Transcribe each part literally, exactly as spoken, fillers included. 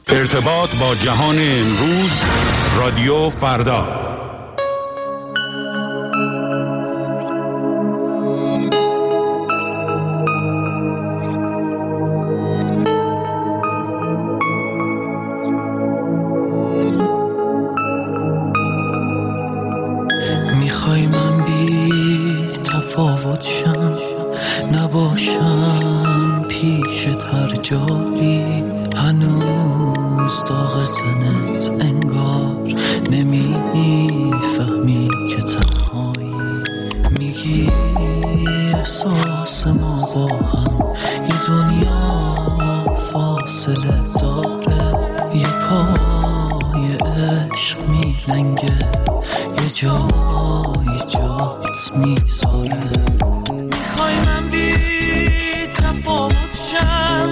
ارتباط با جهان امروز، رادیو فردا. میخوای من بی تفاوت شم، نباشم پیشت هر جایی، هنوز داغ تنت انگار نمیفهمی که تنهایی، میگی احساس ما با هم یه دنیا فاصله داره، یه پای عشق میلنگه یه جای جات میذاره. میخوای من بی تفاوت شم،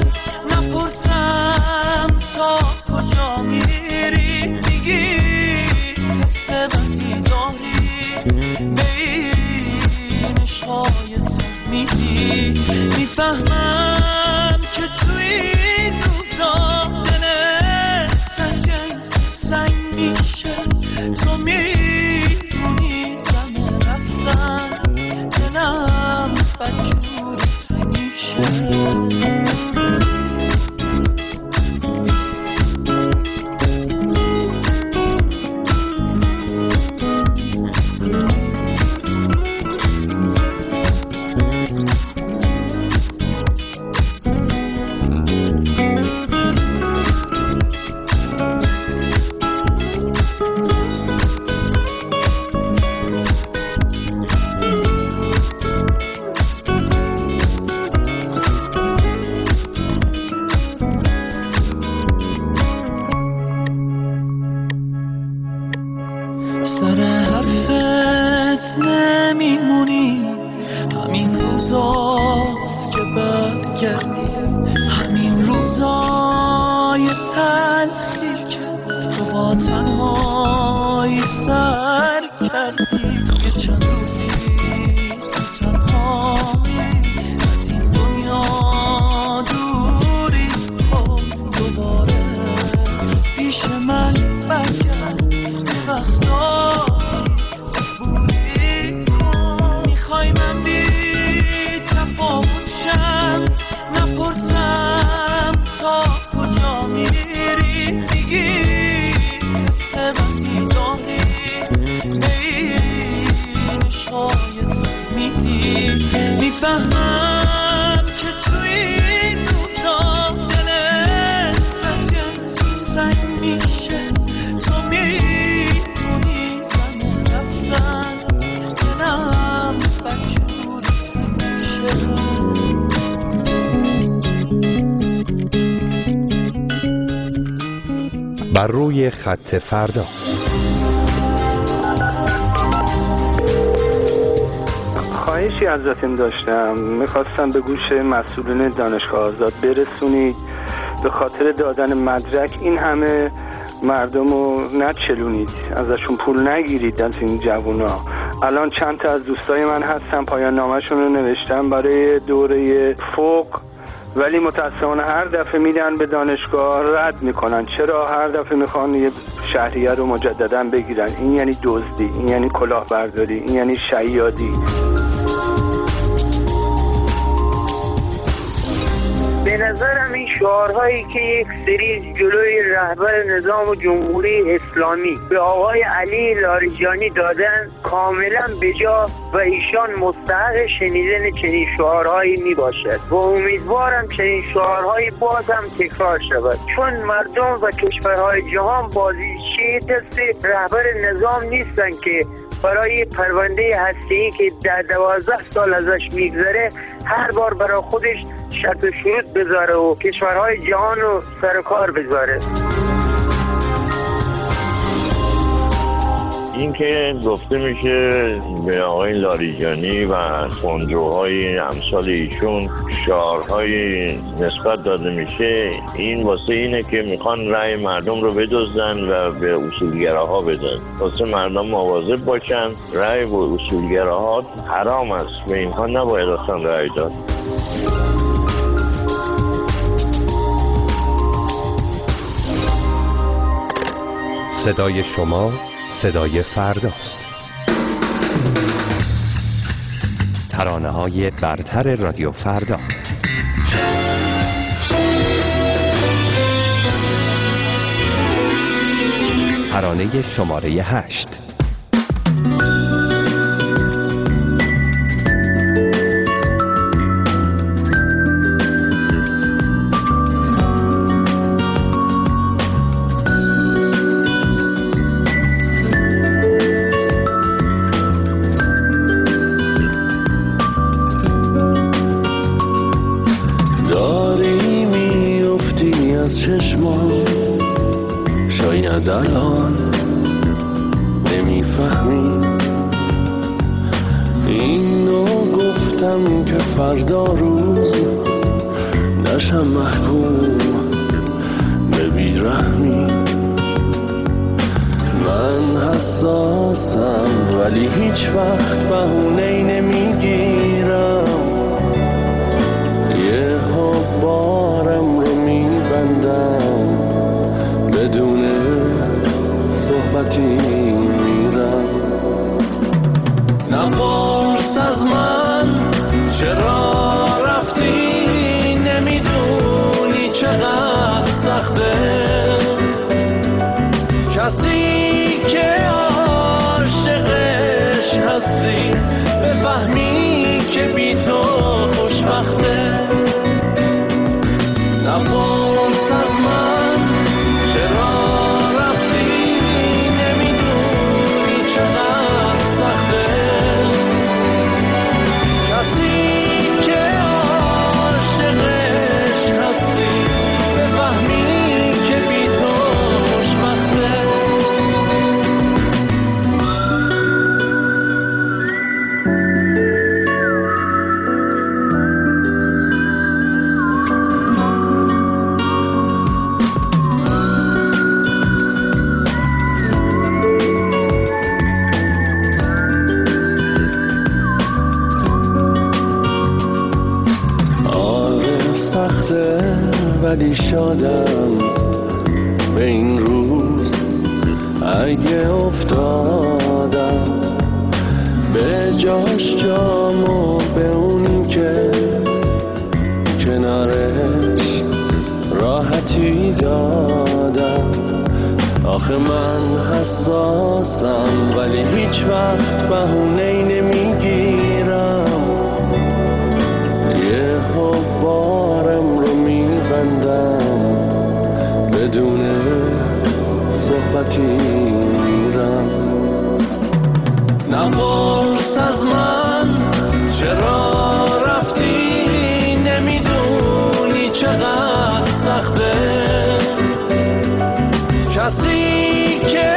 نپرسم تا کجا میری، میگی حس بدی داری بین عشقایت میدی، میفهمم که توی این روزا دلت سجنس سنگ میشه، تو میدونی دم رفتن دلم بدجوری تنگ میشه. سر حرفت نمیمونی، همین روزاست که برگردی، همین روزای تلخی که تو با تنهایی سر کردی، یه چند روزی تو تنهایی از این دنیا دوری کن، دوباره پیش من برگرد وقتا صبوری کن. میخوای من بی تفاوت شم، نپرسم تا کجا میری، میگی حس بدی داری بین عشقایت میدی، میفهمم که توی این روزا دلت سجنس سنگ میشه، تو میدونی دم رفتن دلم بدجوری تنگ میشه. بر روی خط فردا. خواهشی ازتون داشتم، میخواستم به گوش مسئولین دانشگاه آزاد برسونید به خاطر دادن مدرک این همه مردم رو نچلونید، ازشون پول نگیرید از این جوونا. الان چند تا از دوستای من هستن پایان نامه‌شون رو نوشتن برای دوره فوق، ولی متاسفانه هر دفعه میدن به دانشگاه رد میکنن. چرا هر دفعه میخوان یه شهریه رو مجددا بگیرن؟ این یعنی دزدی، این یعنی کلاهبرداری، این یعنی شیادی. به نظرم این شعارهایی که یک سری جلوی رهبر نظام جمهوری اسلامی به آقای علی لاریجانی دادن کاملا بجا و ایشان مستحق شنیدن چنین شعارهایی می باشد و امیدوارم چنین شعارهایی باز هم تکرار شود، چون مردم و کشورهای جهان بازیچه دست رهبر نظام نیستن که برای پرونده هسته‌ای که در دوازده سال ازش میگذره هر بار برای خودش شرط و شروط بذاره و کشورهای جهان رو سر کار بذاره. این که گفته میشه به آقای لاریجانی و خودروهای امثال ایشون شعارهای نسبت داده میشه، این واسه اینه که میخوان رأی مردم رو بدزدن و به اصولگراها بدن. واسه مردم مواظب باشن، رأی به اصولگراها حرام است، به اینها نباید اصلا رأی داد. صدای شما صدای فرداست. ترانه های برتر رادیو فردا. ترانه شماره هشت. شاید الان نمیفهمی اینو گفتم که فردا روز نشم محکوم به بیرحمی. من حساسم ولی هیچ وقت بهونه‌ای نمیگیرم، یه ها بارم رو میبندم بدون صحبتی میرم. نپرس از من چرا رفتی، نمیدونی چقدر سخته کسی که عاشقش هستی بفهمی که بی تو خوشبخته. نپرس از من چرا رفتی، نمیدونی چقدر سخته کسی که عاشقش هستی بفهمی که بی تو خوشبخته. ولی شادم به این روز اگه افتادم به جاش جامو به اونی که کنارش راحتی دادم. آخه من حساسم ولی هیچ وقت بهونه‌ای نمیگیرم، یه ها بارم رو میبندم بدون صحبتی میرم. نپرس از من چرا رفتی، نمیدونی چقدر سخته کسی که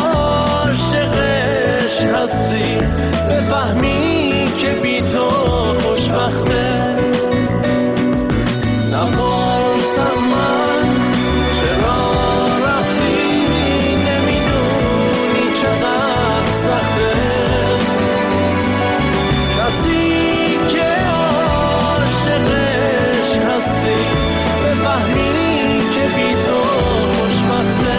عاشقش هستی بفهمی که بی تو خوشبخته. نپرس از من چرا رفتی، نمیدونی چقدر سخته کسی که عاشقش هستی بفهمی که بی تو خوشبخته.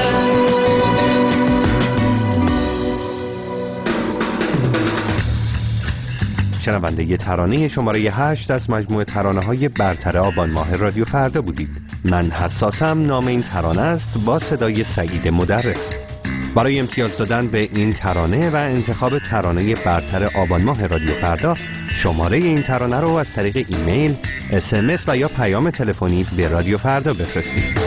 شنونده ترانه شماره هشت از مجموعه ترانه های برتر آبان ماه رادیو فردا بودید. من حساسم نام این ترانه است با صدای سعید مدرس. برای امتیاز دادن به این ترانه و انتخاب ترانه برتر آبان ماه رادیو فردا شماره این ترانه رو از طریق ایمیل، اس ام اس و یا پیام تلفنی به رادیو فردا بفرستید.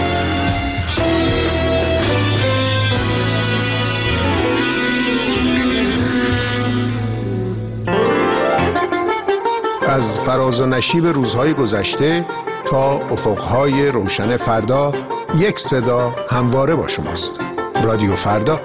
از فراز و نشیب روزهای گذشته تا افقهای روشن فردا، یک صدا همواره با شماست. رادیو فردا.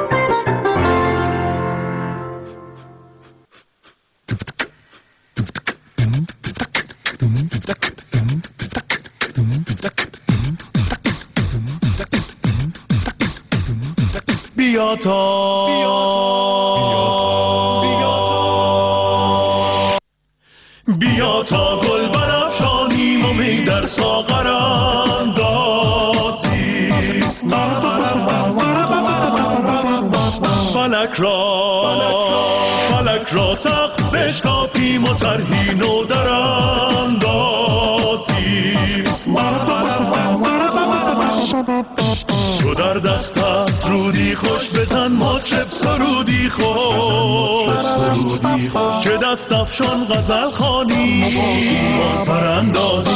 بیا تا بیا تا گل برافشانیم و می در ساغر اندازیم. فلک را فلک را سقف بشکافیم و طرحی نو در اندازیم. تو در دست است رودی خوش بزن مطرب سرودی خوش که دست افشان غزل خوانی با سر اندازی.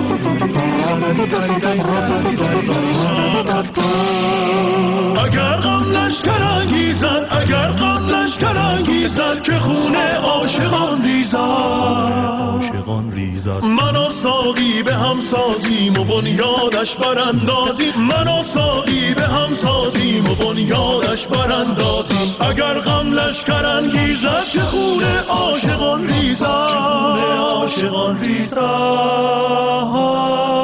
اگر غم لشکر انگیزن اگر غم لشکر انگیزن که خونه عاشقان ریزد عاشقان ریزد. من و ساقی به هم سازیم و بنیادش براندازیم. من و ساقی به هم سازیم و بنیادش براندازیم. اگر غم لشکر انگیزد که خونه عاشقان ریزد عاشقان ریزد.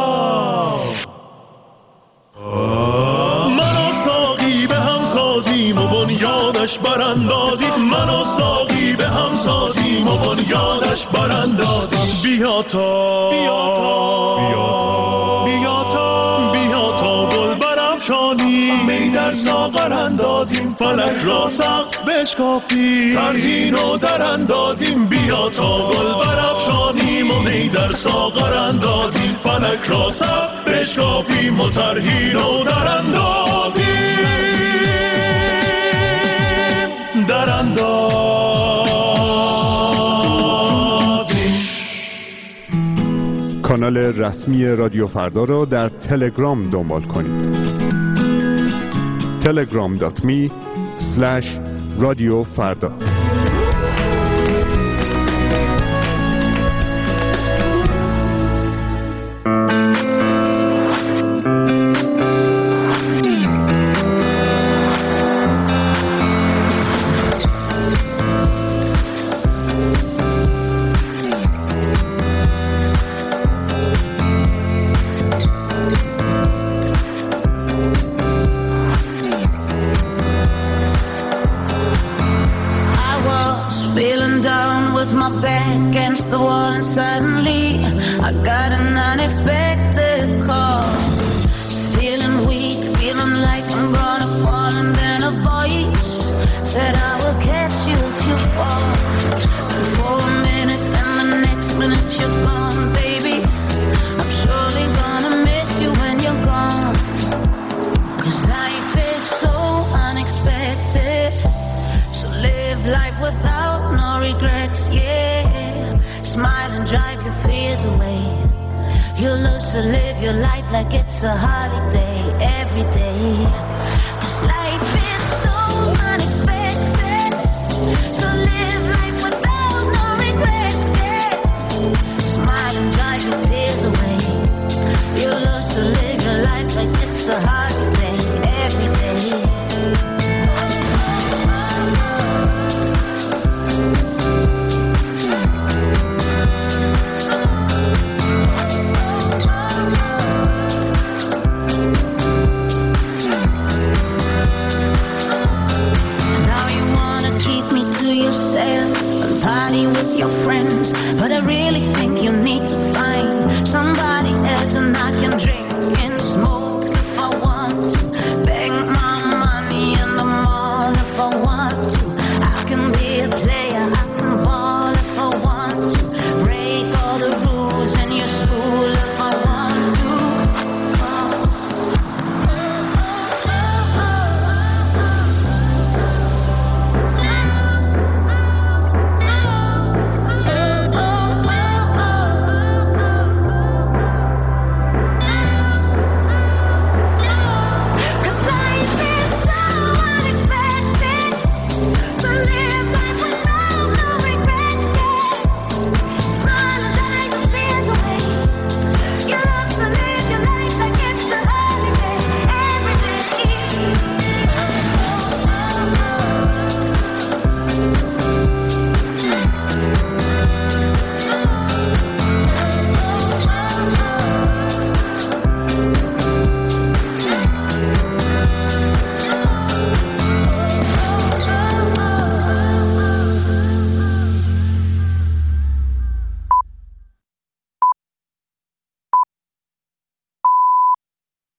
براندازیم. من و ساقی به هم سازیم و بنیادش براندازیم. بیا تا بیا تا بیا تا بیا تا گل برافشانیم می در ساغر اندازیم. فلک را سقف بشکافیم طرحی نو در اندازیم. بیا تا گل برافشانیم و می در ساغر اندازیم. فلک را سقف بشکافیم و طرحی نو در اندازیم. کانال رسمی رادیو فردا را در تلگرام دنبال کنید. تلگرام دات می اسلش رادیو فردا. To live your life like it's a holiday every day. 'Cause life is so unexpected.